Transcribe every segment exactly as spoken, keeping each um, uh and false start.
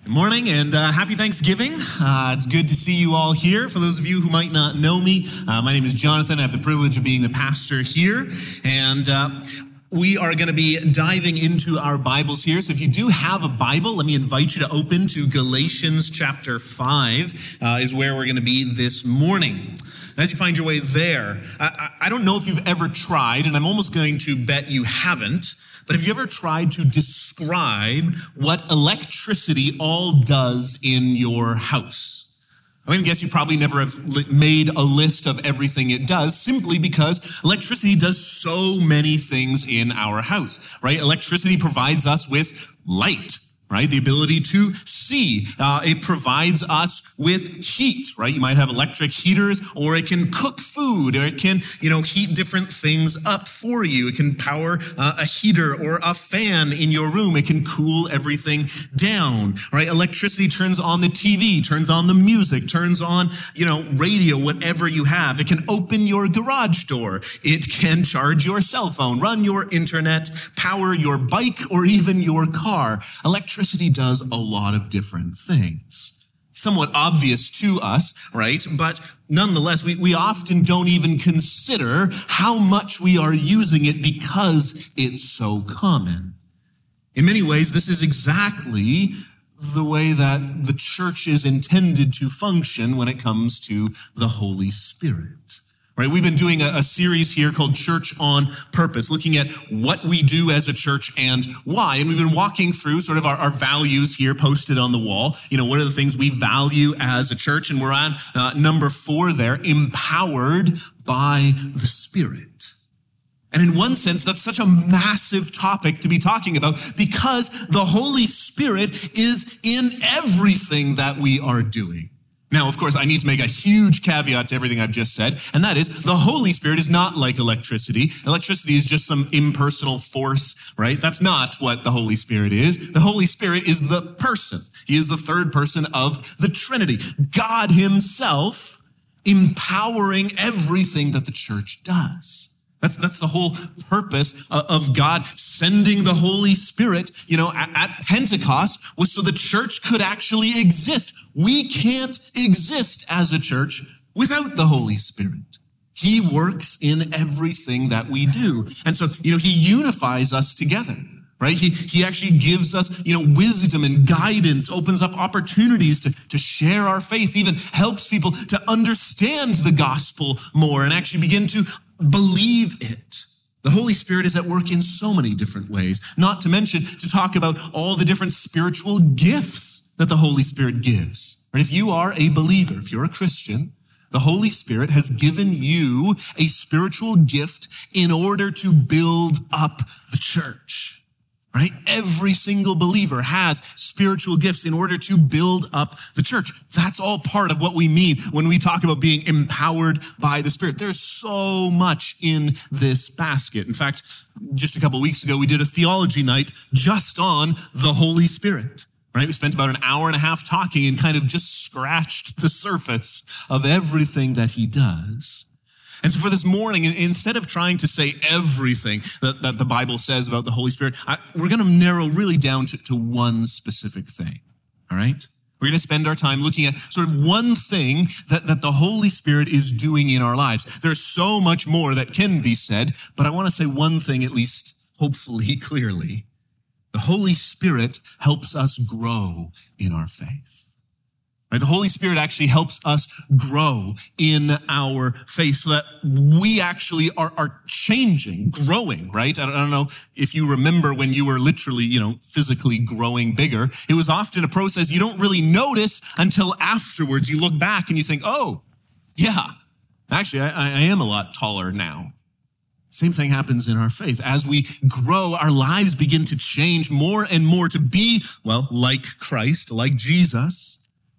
Morning and uh, happy Thanksgiving. Uh, it's good to see you all here. For those of you who might not know me, uh, my name is Jonathan. I have the privilege of being the pastor here. And uh, we are going to be diving into our Bibles here. So if you do have a Bible, let me invite you to open to Galatians chapter five uh, is where we're going to be this morning. As you find your way there, I, I don't know if you've ever tried, and I'm almost going to bet you haven't, but have you ever tried to describe what electricity all does in your house? I'm going to guess you probably never have made a list of everything it does, simply because electricity does so many things in our house, right? Electricity provides us with light, right? The ability to see. Uh, it provides us with heat, right? You might have electric heaters, or it can cook food, or it can, you know, heat different things up for you. It can power uh, a heater or a fan in your room. It can cool everything down, right? Electricity turns on the T V, turns on the music, turns on, you know, radio, whatever you have. It can open your garage door. It can charge your cell phone, run your internet, power your bike, or even your car. Electricity Electricity does a lot of different things. Somewhat obvious to us, right? But nonetheless, we, we often don't even consider how much we are using it because it's so common. In many ways, this is exactly the way that the church is intended to function when it comes to the Holy Spirit. Right, we've been doing a, a series here called Church on Purpose, looking at what we do as a church and why. And we've been walking through sort of our, our values here posted on the wall. You know, what are the things we value as a church? And we're on uh, number four there, empowered by the Spirit. And in one sense, that's such a massive topic to be talking about because the Holy Spirit is in everything that we are doing. Now, of course, I need to make a huge caveat to everything I've just said, and that is the Holy Spirit is not like electricity. Electricity is just some impersonal force, right? That's not what the Holy Spirit is. The Holy Spirit is the person. He is the third person of the Trinity. God himself empowering everything that the church does. That's, that's the whole purpose of God sending the Holy Spirit, you know, at, at Pentecost was so the church could actually exist. We can't exist as a church without the Holy Spirit. He works in everything that we do. And so, you know, he unifies us together, right? He, he actually gives us, you know, wisdom and guidance, opens up opportunities to, to share our faith, even helps people to understand the gospel more and actually begin to believe it. The Holy Spirit is at work in so many different ways, not to mention to talk about all the different spiritual gifts that the Holy Spirit gives. Right? If you are a believer, if you're a Christian, the Holy Spirit has given you a spiritual gift in order to build up the church. Right? Every single believer has spiritual gifts in order to build up the church. That's all part of what we mean when we talk about being empowered by the Spirit. There's so much in this basket. In fact, just a couple of weeks ago, we did a theology night just on the Holy Spirit. Right? We spent about an hour and a half talking and kind of just scratched the surface of everything that he does. And so for this morning, instead of trying to say everything that, that the Bible says about the Holy Spirit, I, we're going to narrow really down to, to one specific thing, all right? We're going to spend our time looking at sort of one thing that, that the Holy Spirit is doing in our lives. There's so much more that can be said, but I want to say one thing at least, hopefully clearly. The Holy Spirit helps us grow in our faith. Right? The Holy Spirit actually helps us grow in our faith so that we actually are, are changing, growing, right? I don't, I don't know if you remember when you were literally, you know, physically growing bigger. It was often a process you don't really notice until afterwards. You look back and you think, oh, yeah, actually, I, I am a lot taller now. Same thing happens in our faith. As we grow, our lives begin to change more and more to be, well, like Christ, like Jesus.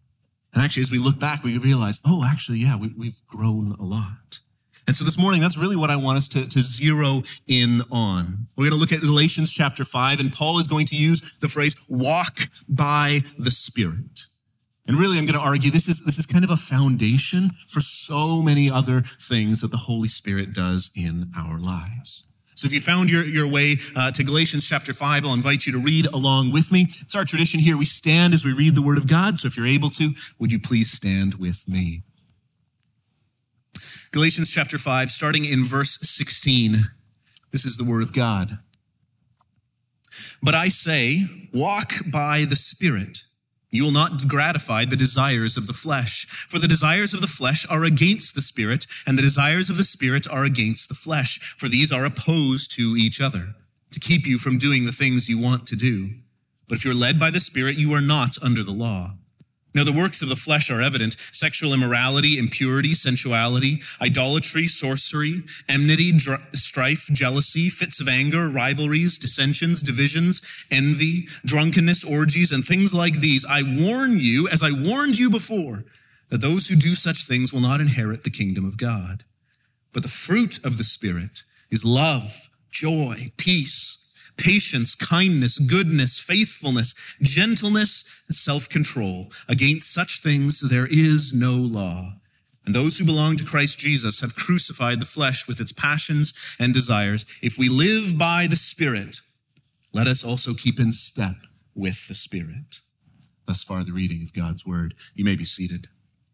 And actually, as we look back, we realize, oh, actually, yeah, we, we've grown a lot. And so this morning, that's really what I want us to, to zero in on. We're going to look at Galatians chapter five, and Paul is going to use the phrase, walk by the Spirit. And really, I'm going to argue this is, this is kind of a foundation for so many other things that the Holy Spirit does in our lives. So if you found your, your way uh, to Galatians chapter five, I'll invite you to read along with me. It's our tradition here. We stand as we read the word of God. So if you're able to, would you please stand with me? Galatians chapter five, starting in verse sixteen. This is the word of God. But I say, walk by the Spirit. You will not gratify the desires of the flesh. For the desires of the flesh are against the Spirit, and the desires of the Spirit are against the flesh. For these are opposed to each other, to keep you from doing the things you want to do. But if you're led by the Spirit, you are not under the law. Now the works of the flesh are evident: sexual immorality, impurity, sensuality, idolatry, sorcery, enmity, dr- strife, jealousy, fits of anger, rivalries, dissensions, divisions, envy, drunkenness, orgies, and things like these. I warn you, as I warned you before, that those who do such things will not inherit the kingdom of God. But the fruit of the Spirit is love, joy, peace, patience, kindness, goodness, faithfulness, gentleness, and self-control. Against such things there is no law. And those who belong to Christ Jesus have crucified the flesh with its passions and desires. If we live by the Spirit, let us also keep in step with the Spirit. Thus far, the reading of God's word. You may be seated.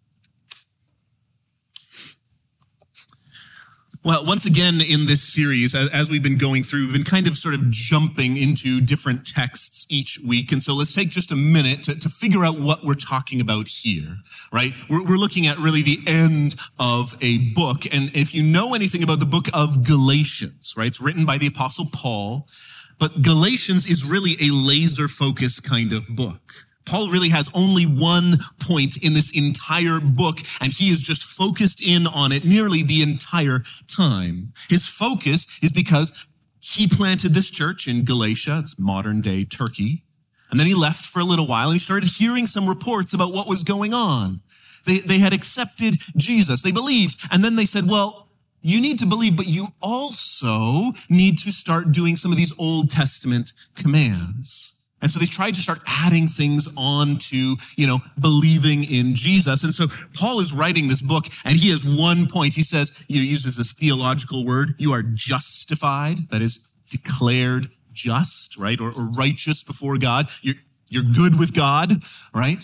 Well, once again in this series, as we've been going through, we've been kind of sort of jumping into different texts each week. And so let's take just a minute to, to figure out what we're talking about here, right? We're, we're looking at really the end of a book. And if you know anything about the book of Galatians, right, it's written by the Apostle Paul, but Galatians is really a laser-focused kind of book. Paul really has only one point in this entire book, and he is just focused in on it nearly the entire time. His focus is because he planted this church in Galatia, it's modern-day Turkey, and then he left for a little while, and he started hearing some reports about what was going on. They, they had accepted Jesus. They believed, and then they said, well, you need to believe, but you also need to start doing some of these Old Testament commands. And so they tried to start adding things on to, you know, believing in Jesus. And so Paul is writing this book, and he has one point. He says, he uses this theological word, you are justified, that is declared just, right? Or, or righteous before God. You're, you're good with God, right?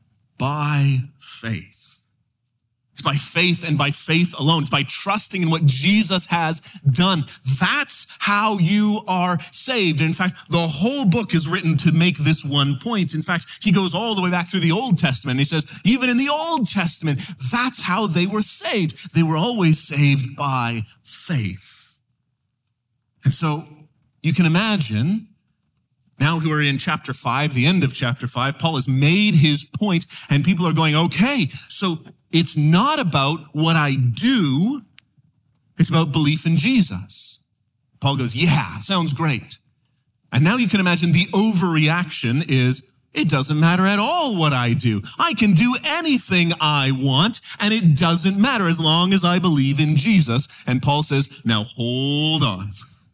By faith. It's by faith and by faith alone. It's by trusting in what Jesus has done. That's how you are saved. And in fact, the whole book is written to make this one point. In fact, he goes all the way back through the Old Testament. And he says, even in the Old Testament, that's how they were saved. They were always saved by faith. And so you can imagine, now who are in chapter five, the end of chapter five, Paul has made his point, and people are going, okay, so it's not about what I do, it's about belief in Jesus. Paul goes, yeah, sounds great. And now you can imagine the overreaction is, it doesn't matter at all what I do. I can do anything I want, and it doesn't matter as long as I believe in Jesus. And Paul says, now hold on.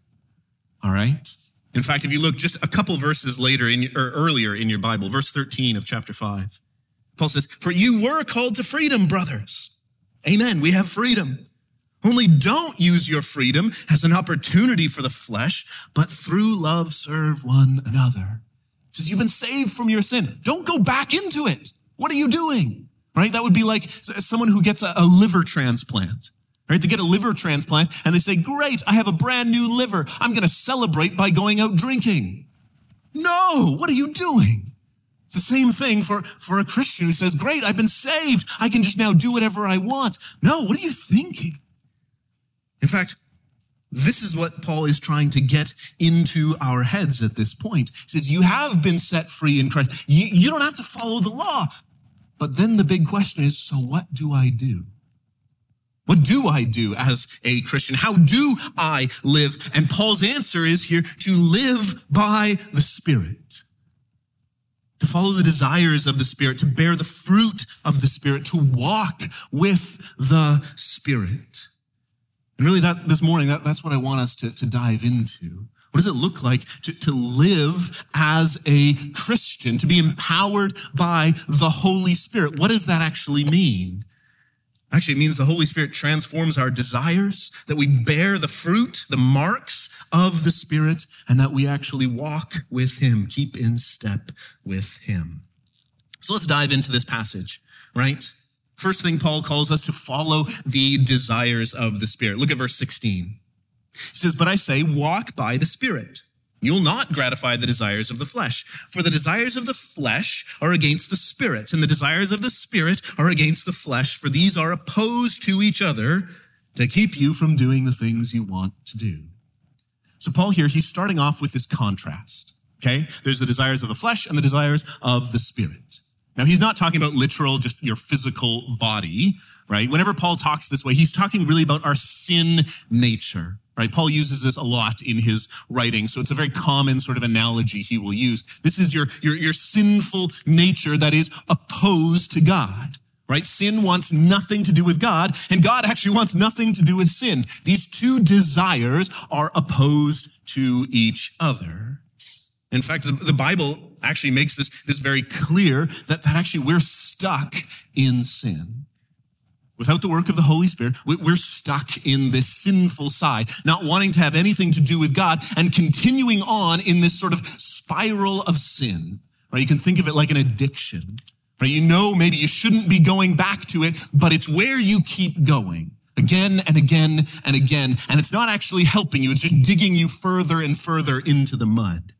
All right? In fact, if you look just a couple verses later in, or earlier in your Bible, verse thirteen of chapter five, Paul says, for you were called to freedom, brothers. Amen. We have freedom. Only don't use your freedom as an opportunity for the flesh, but through love serve one another. He says, you've been saved from your sin. Don't go back into it. What are you doing? Right? That would be like someone who gets a, a liver transplant. Right? They get a liver transplant and they say, great, I have a brand new liver. I'm going to celebrate by going out drinking. No, what are you doing? It's the same thing for, for a Christian who says, great, I've been saved. I can just now do whatever I want. No, what are you thinking? In fact, this is what Paul is trying to get into our heads at this point. He says, you have been set free in Christ. You, you don't have to follow the law. But then the big question is, so what do I do? What do I do as a Christian? How do I live? And Paul's answer is here to live by the Spirit, to follow the desires of the Spirit, to bear the fruit of the Spirit, to walk with the Spirit. And really that this morning, that, that's what I want us to, to dive into. What does it look like to, to live as a Christian, to be empowered by the Holy Spirit? What does that actually mean? Actually, it means the Holy Spirit transforms our desires, that we bear the fruit, the marks of the Spirit and that we actually walk with him, keep in step with him. So let's dive into this passage, right? First thing, Paul calls us to follow the desires of the Spirit. Look at verse sixteen. He says, "But I say, walk by the Spirit. You'll not gratify the desires of the flesh. For the desires of the flesh are against the Spirit, and the desires of the Spirit are against the flesh, for these are opposed to each other to keep you from doing the things you want to do." So Paul here, he's starting off with this contrast, okay? There's the desires of the flesh and the desires of the Spirit. Now, he's not talking about literal, just your physical body, right? Whenever Paul talks this way, he's talking really about our sin nature, right? Paul uses this a lot in his writing, so it's a very common sort of analogy he will use. This is your, your, your sinful nature that is opposed to God, right? Sin wants nothing to do with God, and God actually wants nothing to do with sin. These two desires are opposed to each other. In fact, the, the Bible actually makes this, this very clear that, that actually we're stuck in sin. Without the work of the Holy Spirit, we're stuck in this sinful side, not wanting to have anything to do with God and continuing on in this sort of spiral of sin, right? You can think of it like an addiction, right? You know maybe you shouldn't be going back to it, but it's where you keep going again and again and again, and it's not actually helping you. It's just digging you further and further into the mud.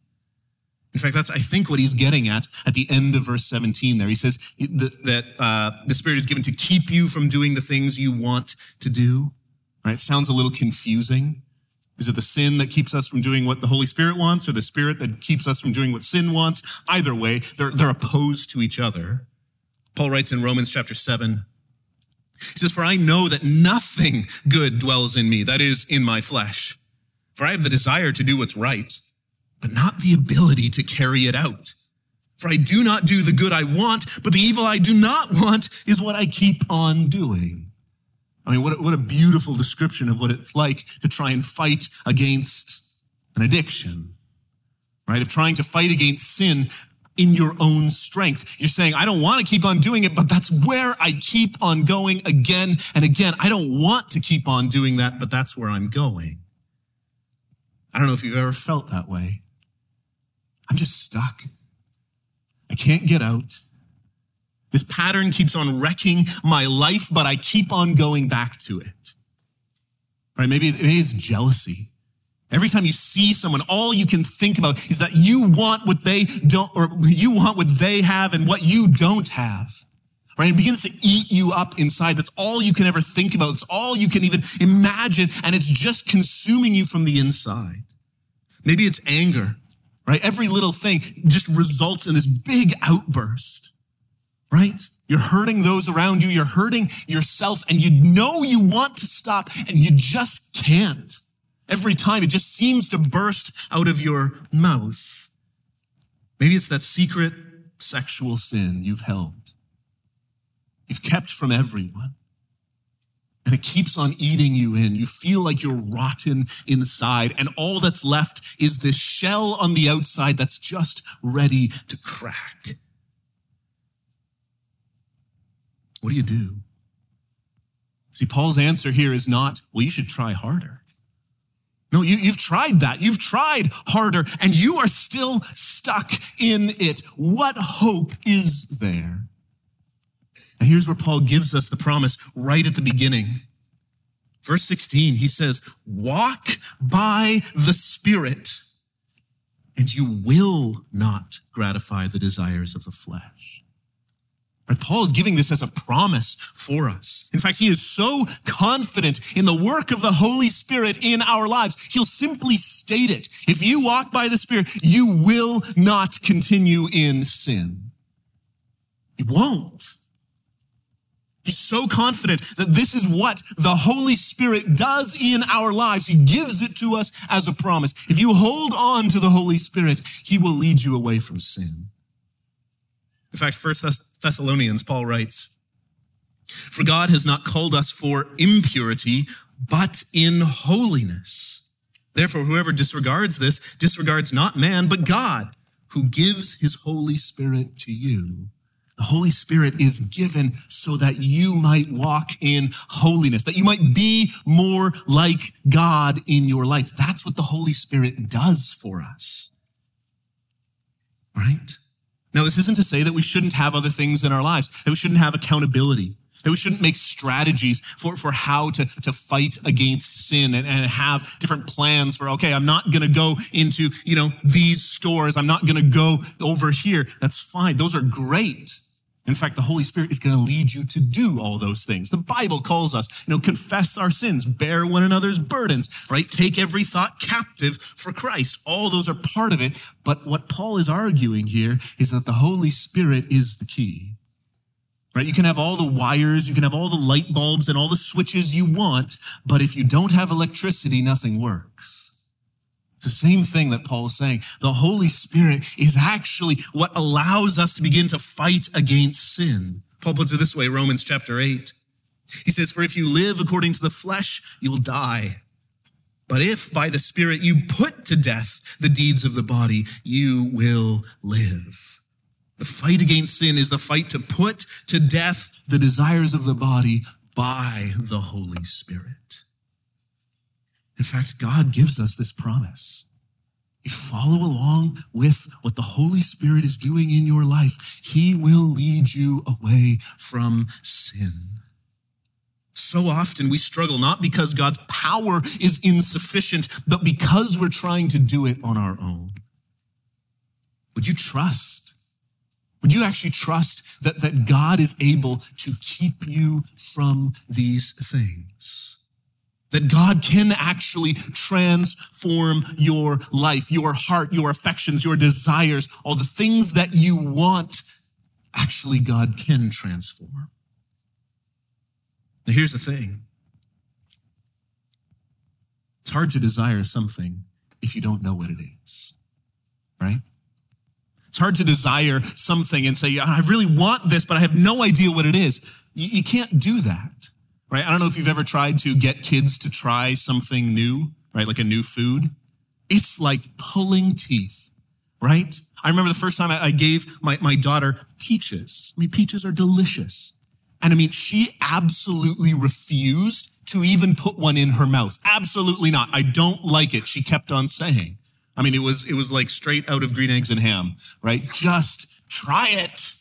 In fact, that's, I think, what he's getting at at the end of verse seventeen there. He says that uh, the Spirit is given to keep you from doing the things you want to do. Right? It sounds a little confusing. Is it the sin that keeps us from doing what the Holy Spirit wants, or the Spirit that keeps us from doing what sin wants? Either way, they're, they're opposed to each other. Paul writes in Romans chapter seven, he says, "For I know that nothing good dwells in me, that is, in my flesh. For I have the desire to do what's right, but not the ability to carry it out. For I do not do the good I want, but the evil I do not want is what I keep on doing." I mean, what a, what a beautiful description of what it's like to try and fight against an addiction, right? Of trying to fight against sin in your own strength. You're saying, I don't want to keep on doing it, but that's where I keep on going again and again. I don't want to keep on doing that, but that's where I'm going. I don't know if you've ever felt that way. I'm just stuck. I can't get out. This pattern keeps on wrecking my life, but I keep on going back to it. Right? Maybe, maybe it's jealousy. Every time you see someone, all you can think about is that you want what they don't, or you want what they have and what you don't have. Right? It begins to eat you up inside. That's all you can ever think about. It's all you can even imagine, and it's just consuming you from the inside. Maybe it's anger. Right? Every little thing just results in this big outburst, right? You're hurting those around you. You're hurting yourself, and you know you want to stop, and you just can't. Every time it just seems to burst out of your mouth. Maybe it's that secret sexual sin you've held. You've kept from everyone. And it keeps on eating you in. You feel like you're rotten inside, and all that's left is this shell on the outside that's just ready to crack. What do you do? See, Paul's answer here is not, well, you should try harder. No, you, you've tried that. You've tried harder, and you are still stuck in it. What hope is there? And here's where Paul gives us the promise right at the beginning. Verse sixteen, he says, "Walk by the Spirit, and you will not gratify the desires of the flesh." Right? Paul is giving this as a promise for us. In fact, he is so confident in the work of the Holy Spirit in our lives, he'll simply state it. If you walk by the Spirit, you will not continue in sin. You won't. He's so confident that this is what the Holy Spirit does in our lives. He gives it to us as a promise. If you hold on to the Holy Spirit, he will lead you away from sin. In fact, First Thessalonians, Paul writes, "For God has not called us for impurity, but in holiness. Therefore, whoever disregards this disregards not man, but God, who gives his Holy Spirit to you The Holy Spirit is given so that you might walk in holiness, that you might be more like God in your life. That's what the Holy Spirit does for us, right? Now, this isn't to say that we shouldn't have other things in our lives, that we shouldn't have accountability, that we shouldn't make strategies for, for how to, to fight against sin and, and have different plans for, okay, I'm not going to go into, you know, these stores. I'm not going to go over here. That's fine. Those are great. In fact, the Holy Spirit is going to lead you to do all those things. The Bible calls us, you know, confess our sins, bear one another's burdens, right? Take every thought captive for Christ. All those are part of it. But what Paul is arguing here is that the Holy Spirit is the key, right? You can have all the wires, you can have all the light bulbs and all the switches you want, but if you don't have electricity, nothing works. It's the same thing that Paul is saying. The Holy Spirit is actually what allows us to begin to fight against sin. Paul puts it this way, Romans chapter eight. He says, for if you live according to the flesh, you will die. But if by the Spirit you put to death the deeds of the body, you will live. The fight against sin is the fight to put to death the desires of the body by the Holy Spirit. In fact, God gives us this promise. You follow along with what the Holy Spirit is doing in your life, He will lead you away from sin. So often we struggle, not because God's power is insufficient, but because we're trying to do it on our own. Would you trust? Would you actually trust that, that God is able to keep you from these things? That God can actually transform your life, your heart, your affections, your desires, all the things that you want, actually God can transform. Now here's the thing. It's hard to desire something if you don't know what it is, right? It's hard to desire something and say, I really want this, but I have no idea what it is. You, you can't do that. Right? I don't know if you've ever tried to get kids to try something new, right? Like a new food. It's like pulling teeth, right? I remember the first time I gave my, my daughter peaches. I mean, peaches are delicious. And I mean, she absolutely refused to even put one in her mouth. Absolutely not. I don't like it. She kept on saying. I mean, it was, it was like straight out of Green Eggs and Ham, right? Just try it.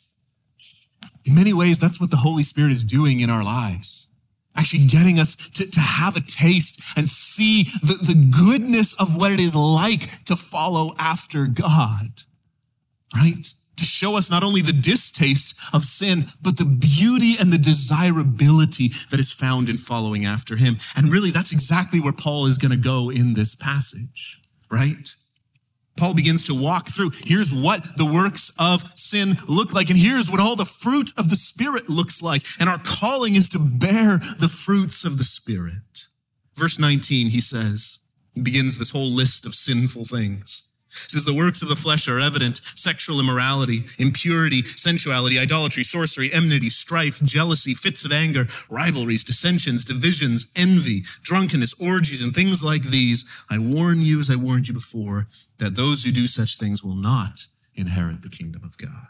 In many ways, that's what the Holy Spirit is doing in our lives. Actually getting us to, to have a taste and see the, the goodness of what it is like to follow after God, right? To show us not only the distaste of sin, but the beauty and the desirability that is found in following after Him. And really, that's exactly where Paul is going to go in this passage, right? Paul begins to walk through, here's what the works of sin look like, and here's what all the fruit of the Spirit looks like. And our calling is to bear the fruits of the Spirit. Verse nineteen, he says, he begins this whole list of sinful things. It says, the works of the flesh are evident: sexual immorality, impurity, sensuality, idolatry, sorcery, enmity, strife, jealousy, fits of anger, rivalries, dissensions, divisions, envy, drunkenness, orgies, and things like these. I warn you, as I warned you before, that those who do such things will not inherit the kingdom of God.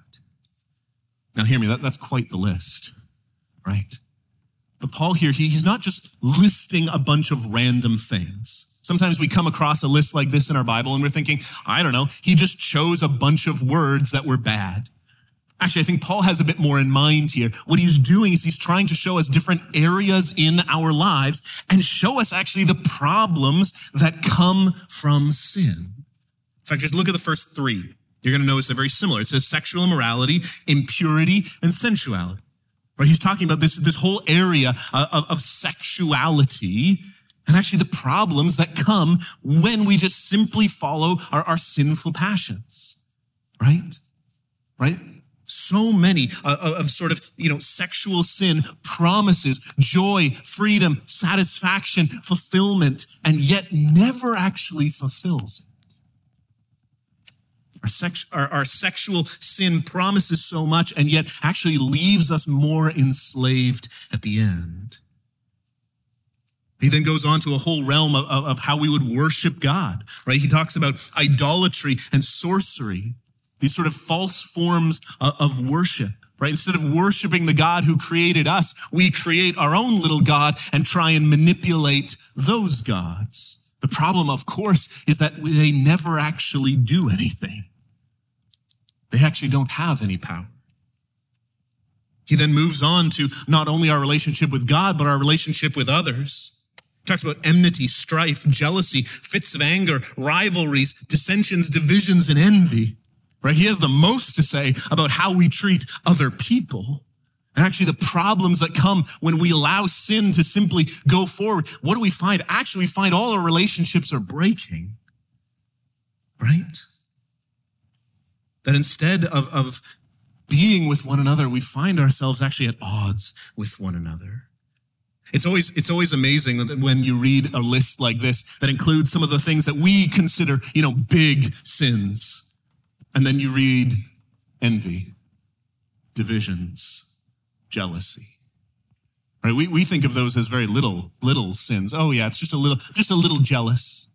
Now hear me, that, that's quite the list, right? But Paul here, he, he's not just listing a bunch of random things. Sometimes we come across a list like this in our Bible and we're thinking, I don't know, he just chose a bunch of words that were bad. Actually, I think Paul has a bit more in mind here. What he's doing is he's trying to show us different areas in our lives and show us actually the problems that come from sin. In fact, just look at the first three. You're going to notice they're very similar. It says sexual immorality, impurity, and sensuality. Right? He's talking about this, this whole area of, of sexuality and actually the problems that come when we just simply follow our, our sinful passions. Right? Right? So many uh, of sort of, you know, sexual sin promises joy, freedom, satisfaction, fulfillment, and yet never actually fulfills it. Our, sex, our, our sexual sin promises so much and yet actually leaves us more enslaved at the end. He then goes on to a whole realm of, of, of how we would worship God, right? He talks about idolatry and sorcery, these sort of false forms of, of worship. right? Instead of worshiping the God who created us, we create our own little God and try and manipulate those gods. The problem, of course, is that they never actually do anything. They actually don't have any power. He then moves on to not only our relationship with God, but our relationship with others. He talks about enmity, strife, jealousy, fits of anger, rivalries, dissensions, divisions, and envy. Right? He has the most to say about how we treat other people. And actually the problems that come when we allow sin to simply go forward. What do we find? Actually, we find all our relationships are breaking. Right? That instead of, of being with one another, we find ourselves actually at odds with one another. It's always, it's always amazing that when you read a list like this that includes some of the things that we consider, you know, big sins. And then you read envy, divisions, jealousy. Right? We, we think of those as very little, little sins. Oh yeah, it's just a little, just a little jealous.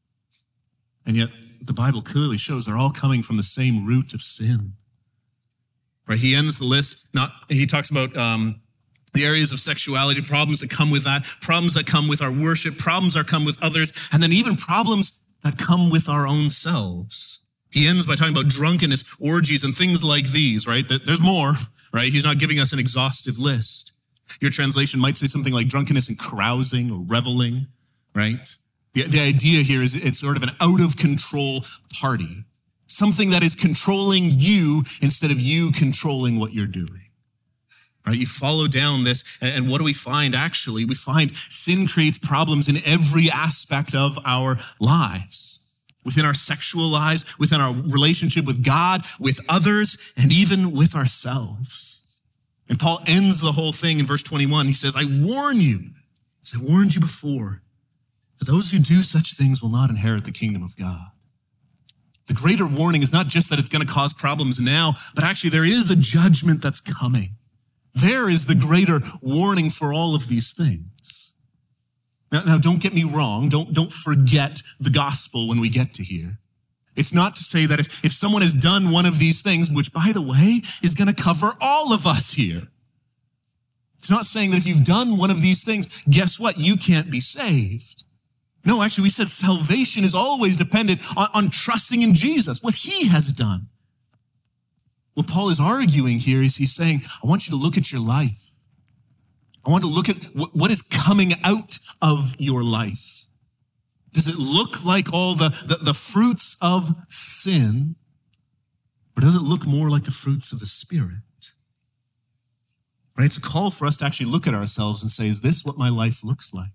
And yet the Bible clearly shows they're all coming from the same root of sin. Right? He ends the list, not, he talks about, um, the areas of sexuality, problems that come with that, problems that come with our worship, problems that come with others, and then even problems that come with our own selves. He ends by talking about drunkenness, orgies, and things like these, right? There's more, right? He's not giving us an exhaustive list. Your translation might say something like drunkenness and carousing or reveling, right? The, the idea here is it's sort of an out-of-control party, something that is controlling you instead of you controlling what you're doing. Right? You follow down this, and what do we find? Actually, we find sin creates problems in every aspect of our lives. Within our sexual lives, within our relationship with God, with others, and even with ourselves. And Paul ends the whole thing in verse twenty-one. He says, I warn you, as I warned you before, that those who do such things will not inherit the kingdom of God. The greater warning is not just that it's going to cause problems now, but actually there is a judgment that's coming. There is the greater warning for all of these things. Now, now, don't get me wrong. Don't, don't forget the gospel when we get to here. It's not to say that if, if someone has done one of these things, which, by the way, is going to cover all of us here. It's not saying that if you've done one of these things, guess what? You can't be saved. No, actually, we said salvation is always dependent on, on trusting in Jesus, what he has done. What Paul is arguing here is he's saying, I want you to look at your life. I want to look at what is coming out of your life. Does it look like all the, the, the fruits of sin, or does it look more like the fruits of the Spirit? Right? It's a call for us to actually look at ourselves and say, is this what my life looks like?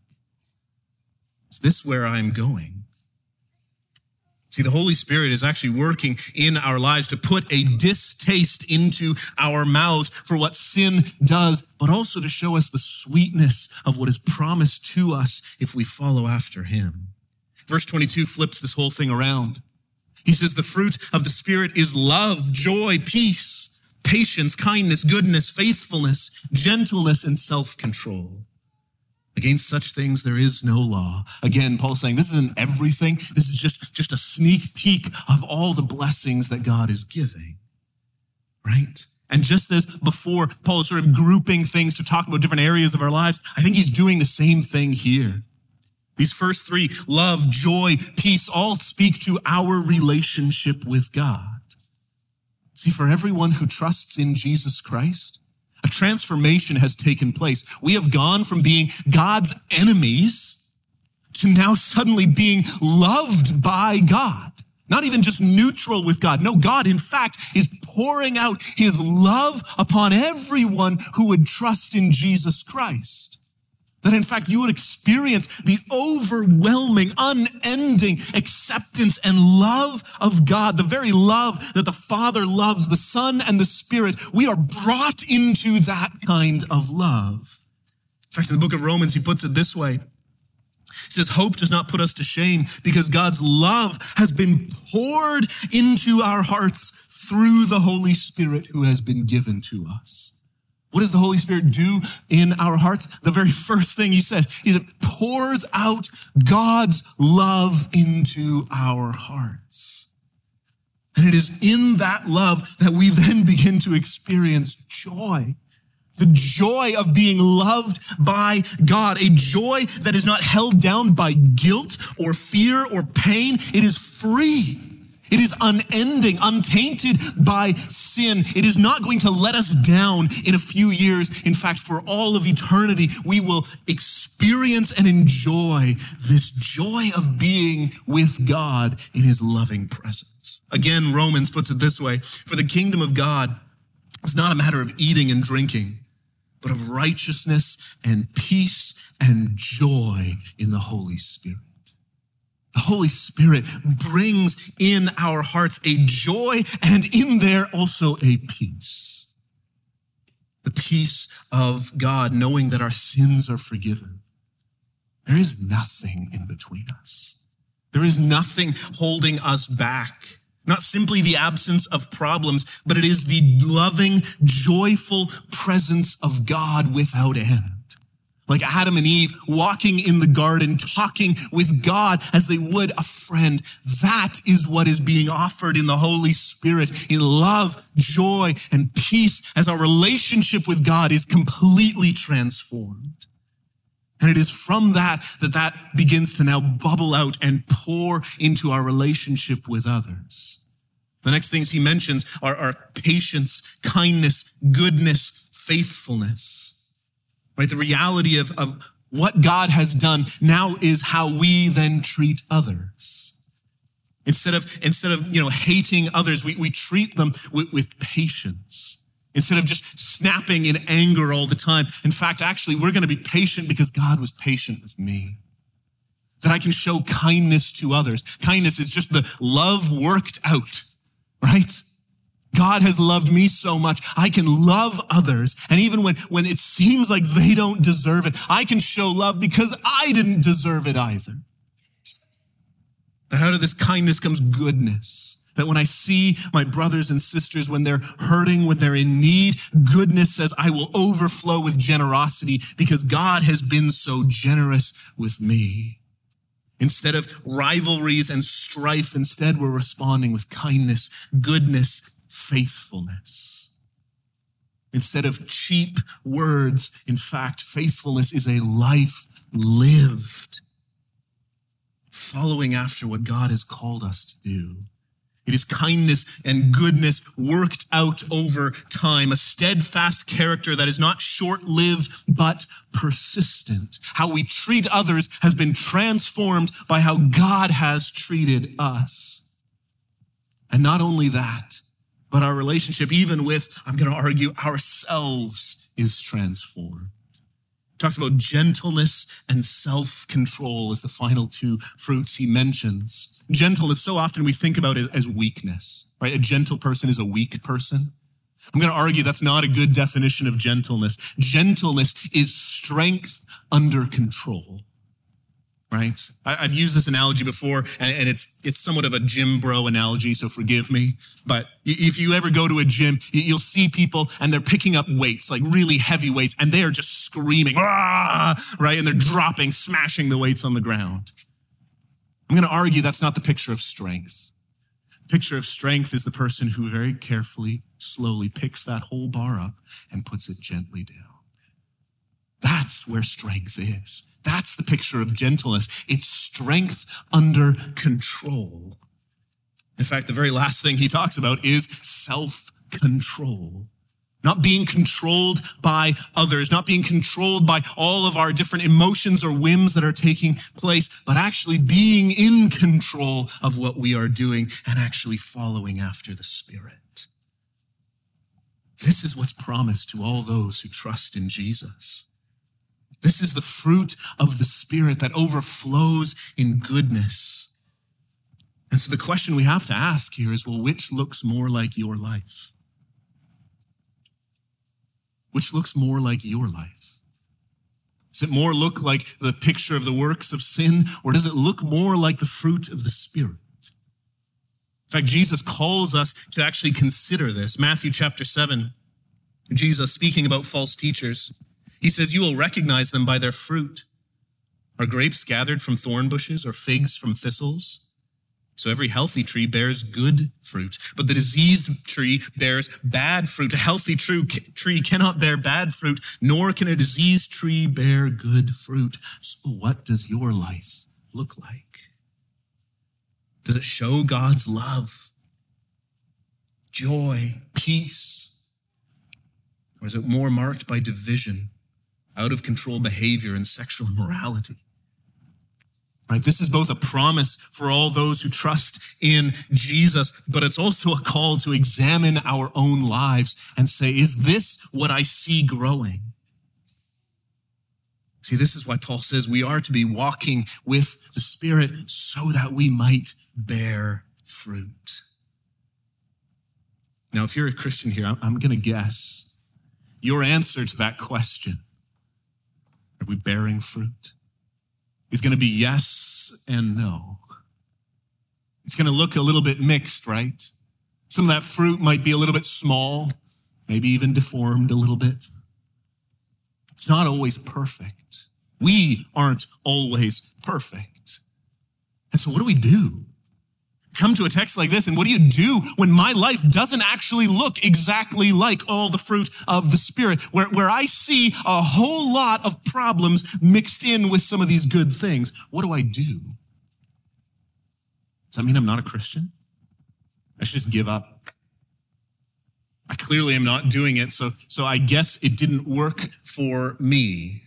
Is this where I'm going? See, the Holy Spirit is actually working in our lives to put a distaste into our mouths for what sin does, but also to show us the sweetness of what is promised to us if we follow after him. Verse twenty-two flips this whole thing around. He says, the fruit of the Spirit is love, joy, peace, patience, kindness, goodness, faithfulness, gentleness, and self-control. Against such things, there is no law. Again, Paul's saying this isn't everything. This is just, just a sneak peek of all the blessings that God is giving, right? And just as before, Paul is sort of grouping things to talk about different areas of our lives, I think he's doing the same thing here. These first three, love, joy, peace, all speak to our relationship with God. See, for everyone who trusts in Jesus Christ, a transformation has taken place. We have gone from being God's enemies to now suddenly being loved by God. Not even just neutral with God. No, God, in fact, is pouring out his love upon everyone who would trust in Jesus Christ. That in fact, you would experience the overwhelming, unending acceptance and love of God, the very love that the Father loves, the Son and the Spirit. We are brought into that kind of love. In fact, in the book of Romans, he puts it this way. He says, hope does not put us to shame because God's love has been poured into our hearts through the Holy Spirit who has been given to us. What does the Holy Spirit do in our hearts? The very first thing he says is it pours out God's love into our hearts. And it is in that love that we then begin to experience joy. The joy of being loved by God, a joy that is not held down by guilt or fear or pain. It is free. It is unending, untainted by sin. It is not going to let us down in a few years. In fact, for all of eternity, we will experience and enjoy this joy of being with God in his loving presence. Again, Romans puts it this way: for the kingdom of God is not a matter of eating and drinking, but of righteousness and peace and joy in the Holy Spirit. The Holy Spirit brings in our hearts a joy and in there also a peace. The peace of God, knowing that our sins are forgiven. There is nothing in between us. There is nothing holding us back. Not simply the absence of problems, but it is the loving, joyful presence of God without end. Like Adam and Eve walking in the garden, talking with God as they would a friend. That is what is being offered in the Holy Spirit, in love, joy, and peace, as our relationship with God is completely transformed. And it is from that that that begins to now bubble out and pour into our relationship with others. The next things he mentions are, are patience, kindness, goodness, faithfulness. Right? The reality of, of what God has done now is how we then treat others. Instead of, instead of, you know, hating others, we, we treat them with, with patience. Instead of just snapping in anger all the time. In fact, actually, we're going to be patient because God was patient with me. That I can show kindness to others. Kindness is just the love worked out, right? God has loved me so much, I can love others. And even when, when it seems like they don't deserve it, I can show love because I didn't deserve it either. That out of this kindness comes goodness. That when I see my brothers and sisters, when they're hurting, when they're in need, goodness says, I will overflow with generosity because God has been so generous with me. Instead of rivalries and strife, instead we're responding with kindness, goodness, faithfulness. Instead of cheap words, in fact, faithfulness is a life lived, following after what God has called us to do. It is kindness and goodness worked out over time, a steadfast character that is not short-lived, but persistent. How we treat others has been transformed by how God has treated us. And not only that, but our relationship, even with, I'm going to argue, ourselves, is transformed. He talks about gentleness and self-control as the final two fruits he mentions. Gentleness, so often we think about it as weakness, right? A gentle person is a weak person. I'm going to argue that's not a good definition of gentleness. Gentleness is strength under control. Right? I've used this analogy before, and it's it's somewhat of a gym bro analogy, so forgive me. But if you ever go to a gym, you'll see people, and they're picking up weights, like really heavy weights, and they are just screaming, ah, right? And they're dropping, smashing the weights on the ground. I'm going to argue that's not the picture of strength. The picture of strength is the person who very carefully, slowly picks that whole bar up and puts it gently down. That's where strength is. That's the picture of gentleness. It's strength under control. In fact, the very last thing he talks about is self-control. Not being controlled by others, not being controlled by all of our different emotions or whims that are taking place, but actually being in control of what we are doing and actually following after the Spirit. This is what's promised to all those who trust in Jesus. This is the fruit of the Spirit that overflows in goodness. And so the question we have to ask here is, well, which looks more like your life? Which looks more like your life? Does it more look like the picture of the works of sin, or does it look more like the fruit of the Spirit? In fact, Jesus calls us to actually consider this. Matthew chapter seven, Jesus speaking about false teachers. He says, you will recognize them by their fruit. Are grapes gathered from thorn bushes or figs from thistles? So every healthy tree bears good fruit, but the diseased tree bears bad fruit. A healthy true tree cannot bear bad fruit, nor can a diseased tree bear good fruit. So what does your life look like? Does it show God's love, joy, peace? Or is it more marked by division, out of control behavior, and sexual immorality? Right? This is both a promise for all those who trust in Jesus, but it's also a call to examine our own lives and say, is this what I see growing? See, this is why Paul says we are to be walking with the Spirit so that we might bear fruit. Now, if you're a Christian here, I'm going to guess your answer to that question, are we bearing fruit, is going to be yes and no. It's going to look a little bit mixed, right? Some of that fruit might be a little bit small, maybe even deformed a little bit. It's not always perfect. We aren't always perfect. And so what do we do? Come to a text like this, and what do you do when my life doesn't actually look exactly like all the fruit of the Spirit, where, where I see a whole lot of problems mixed in with some of these good things? What do I do? Does that mean I'm not a Christian? I should just give up. I clearly am not doing it, so, so I guess it didn't work for me.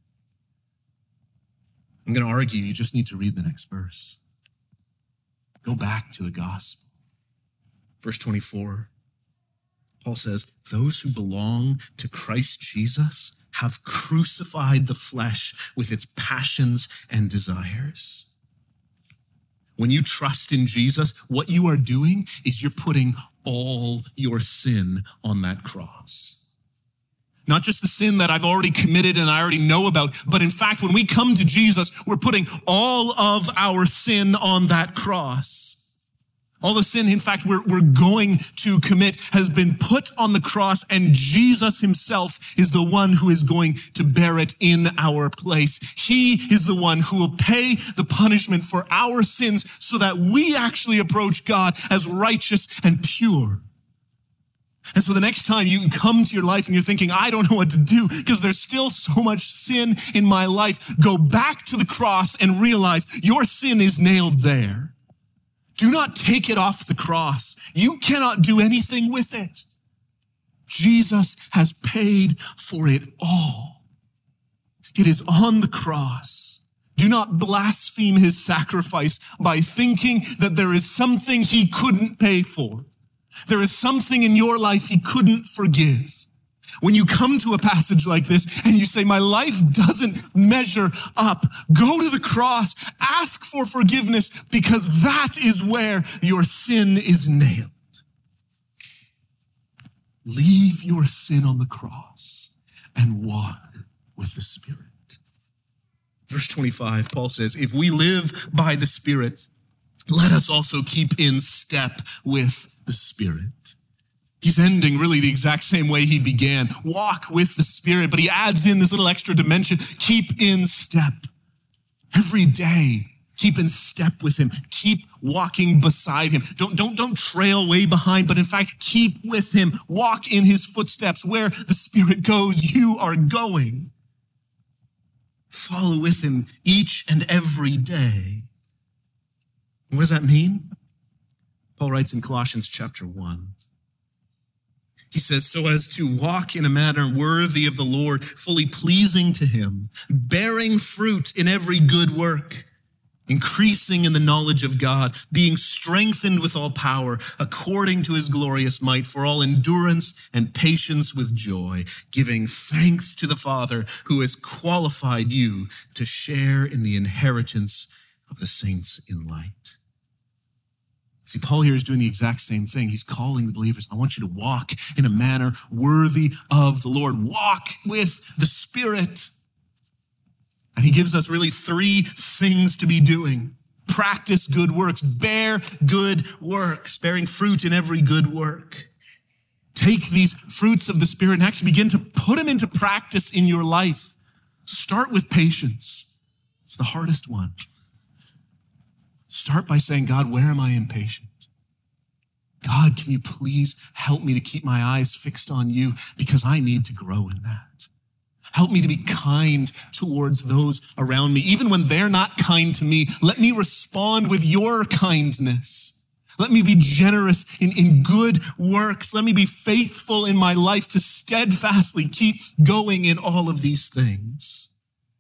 I'm going to argue you just need to read the next verse. Go back to the gospel. Verse twenty-four, Paul says, those who belong to Christ Jesus have crucified the flesh with its passions and desires. When you trust in Jesus, what you are doing is you're putting all your sin on that cross. Not just the sin that I've already committed and I already know about, but in fact, when we come to Jesus, we're putting all of our sin on that cross. All the sin, in fact, we're, we're going to commit has been put on the cross, and Jesus himself is the one who is going to bear it in our place. He is the one who will pay the punishment for our sins so that we actually approach God as righteous and pure. And so the next time you come to your life and you're thinking, I don't know what to do because there's still so much sin in my life, go back to the cross and realize your sin is nailed there. Do not take it off the cross. You cannot do anything with it. Jesus has paid for it all. It is on the cross. Do not blaspheme his sacrifice by thinking that there is something he couldn't pay for. There is something in your life he couldn't forgive. When you come to a passage like this and you say, my life doesn't measure up, go to the cross, ask for forgiveness, because that is where your sin is nailed. Leave your sin on the cross and walk with the Spirit. Verse twenty-five, Paul says, if we live by the Spirit, let us also keep in step with the Spirit. He's ending really the exact same way he began. Walk with the Spirit, but he adds in this little extra dimension. Keep in step. Every day, keep in step with him. Keep walking beside him. Don't, don't, don't trail way behind, but in fact, keep with him. Walk in his footsteps. Where the Spirit goes, you are going. Follow with him each and every day. What does that mean? Paul writes in Colossians chapter one. He says, so as to walk in a manner worthy of the Lord, fully pleasing to him, bearing fruit in every good work, increasing in the knowledge of God, being strengthened with all power, according to his glorious might, for all endurance and patience with joy, giving thanks to the Father who has qualified you to share in the inheritance of the saints in light. See, Paul here is doing the exact same thing. He's calling the believers, I want you to walk in a manner worthy of the Lord. Walk with the Spirit. And he gives us really three things to be doing. Practice good works. Bear good works. Bearing fruit in every good work. Take these fruits of the Spirit and actually begin to put them into practice in your life. Start with patience. It's the hardest one. Start by saying, God, where am I impatient? God, can you please help me to keep my eyes fixed on you because I need to grow in that. Help me to be kind towards those around me. Even when they're not kind to me, let me respond with your kindness. Let me be generous in, in good works. Let me be faithful in my life to steadfastly keep going in all of these things.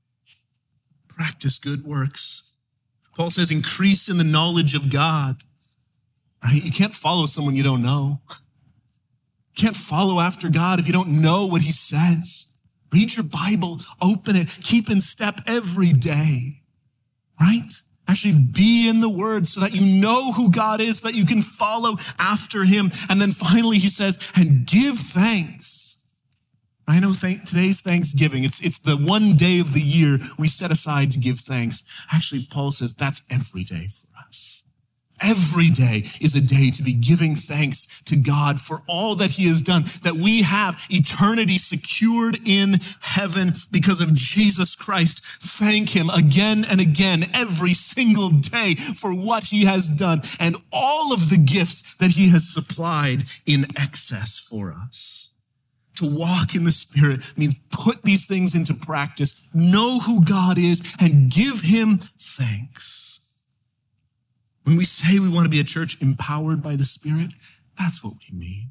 Practice good works. Paul says, increase in the knowledge of God. Right? You can't follow someone you don't know. You can't follow after God if you don't know what he says. Read your Bible, open it, keep in step every day, right? Actually be in the Word so that you know who God is, so that you can follow after him. And then finally he says, and give thanks. I know th- today's Thanksgiving. It's, it's the one day of the year we set aside to give thanks. Actually, Paul says that's every day for us. Every day is a day to be giving thanks to God for all that he has done, that we have eternity secured in heaven because of Jesus Christ. Thank him again and again every single day for what he has done and all of the gifts that he has supplied in excess for us. To walk in the Spirit means put these things into practice, know who God is, and give him thanks. When we say we want to be a church empowered by the Spirit, that's what we mean.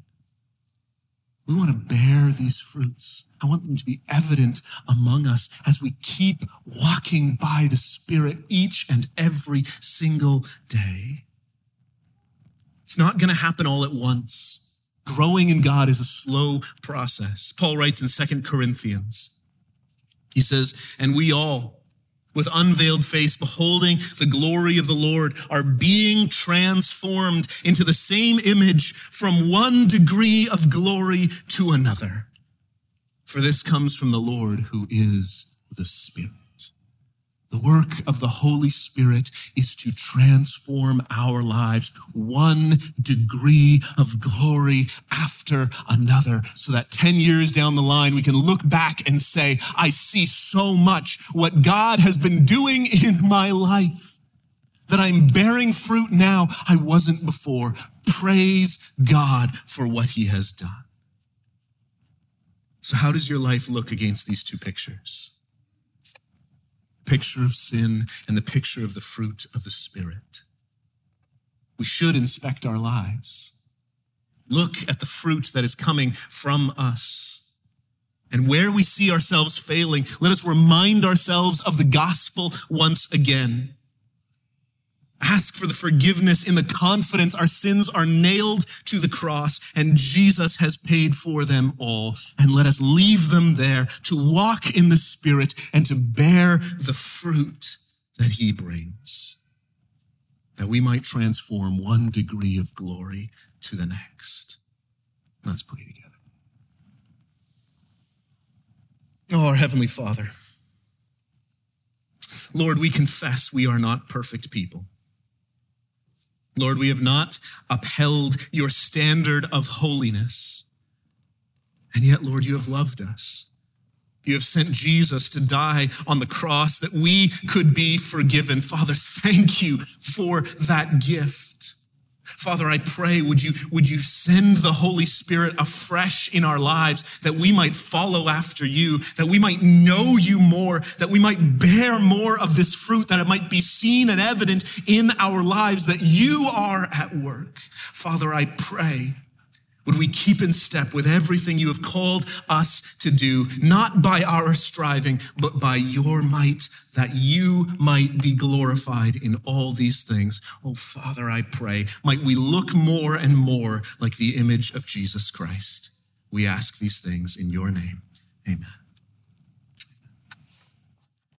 We want to bear these fruits. I want them to be evident among us as we keep walking by the Spirit each and every single day. It's not going to happen all at once. Growing in God is a slow process. Paul writes in Second Corinthians, he says, and we all, with unveiled face, beholding the glory of the Lord, are being transformed into the same image from one degree of glory to another. For this comes from the Lord who is the Spirit. The work of the Holy Spirit is to transform our lives one degree of glory after another, so that ten years down the line, we can look back and say, I see so much what God has been doing in my life, that I'm bearing fruit now I wasn't before. Praise God for what he has done. So how does your life look against these two pictures? Picture of sin and the picture of the fruit of the Spirit. We should inspect our lives. Look at the fruit that is coming from us. And where we see ourselves failing, let us remind ourselves of the gospel once again. Ask for the forgiveness in the confidence our sins are nailed to the cross and Jesus has paid for them all. And let us leave them there to walk in the Spirit and to bear the fruit that he brings, that we might transform one degree of glory to the next. Let's pray together. Oh, our Heavenly Father, Lord, we confess we are not perfect people. Lord, we have not upheld your standard of holiness. And yet, Lord, you have loved us. You have sent Jesus to die on the cross that we could be forgiven. Father, thank you for that gift. Father, I pray, would you, would you send the Holy Spirit afresh in our lives that we might follow after you, that we might know you more, that we might bear more of this fruit, that it might be seen and evident in our lives that you are at work. Father, I pray, would we keep in step with everything you have called us to do, not by our striving, but by your might, that you might be glorified in all these things. Oh, Father, I pray, might we look more and more like the image of Jesus Christ. We ask these things in your name. Amen.